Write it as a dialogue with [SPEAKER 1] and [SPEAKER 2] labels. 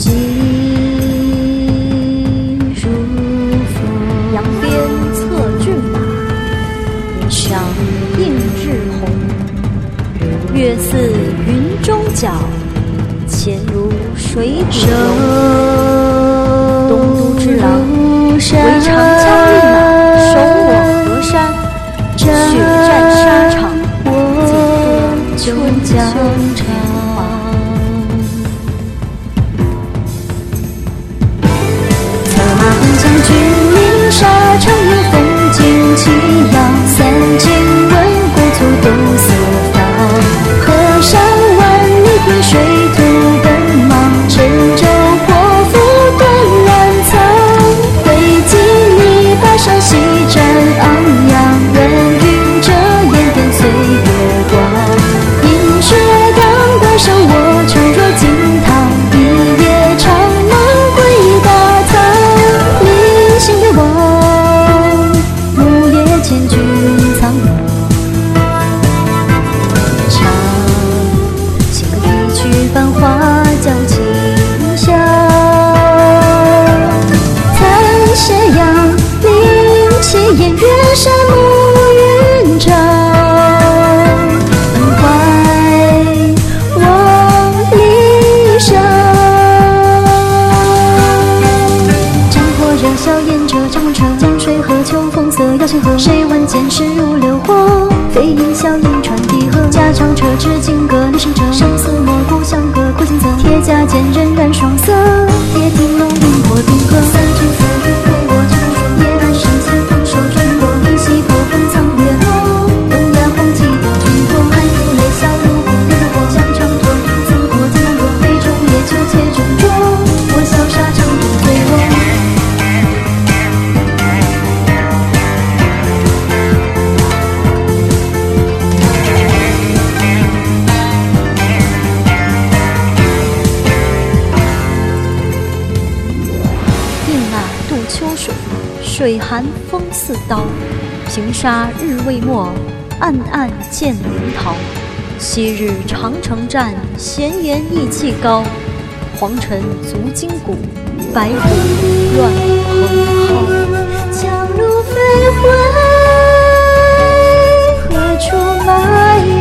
[SPEAKER 1] 寄如风。
[SPEAKER 2] 扬鞭策骏马，迎上映日红。月似云中角，钱如水底龙。东都之狼，为长江一马，守我河山。血战沙场，几度春江年华。
[SPEAKER 1] 策马横向君临沙场，有风景气扬。三千问国土东四方，河上万里凭水土奔忙。沉舟破釜断乱苍，挥击泥巴上西战昂扬。人云遮烟点岁月光，饮血当关上我长若金汤。一夜长梦归大唐，临行别望，木叶千军苍茫。唱行歌一曲繁华交清香，叹斜阳灵气烟月山暮云长。满怀望离殇，战火热硝烟遮长城。江水河秋风色耀星河，谁闻剑士如流火？飞鹰啸影传帝河，驾长车至金戈立胜者。生死莫顾相隔苦尽责，铁甲剑刃染双色。铁听龙鸣破冰河，三军四域为我战说。夜半深陷风手转过，一夕破风藏月落。东亚黄旗定军国，寒风烈笑如虎烈如火。疆场脱离曾国曾阳若，杯中烈酒且斟酌。我潇洒长途醉卧。
[SPEAKER 2] 水寒风似刀，平沙日未没，暗暗见灵桃。昔日长城战，闲言意气高。黄尘足筋骨，白骨乱蓬蒿。
[SPEAKER 1] 江路飞回，何处埋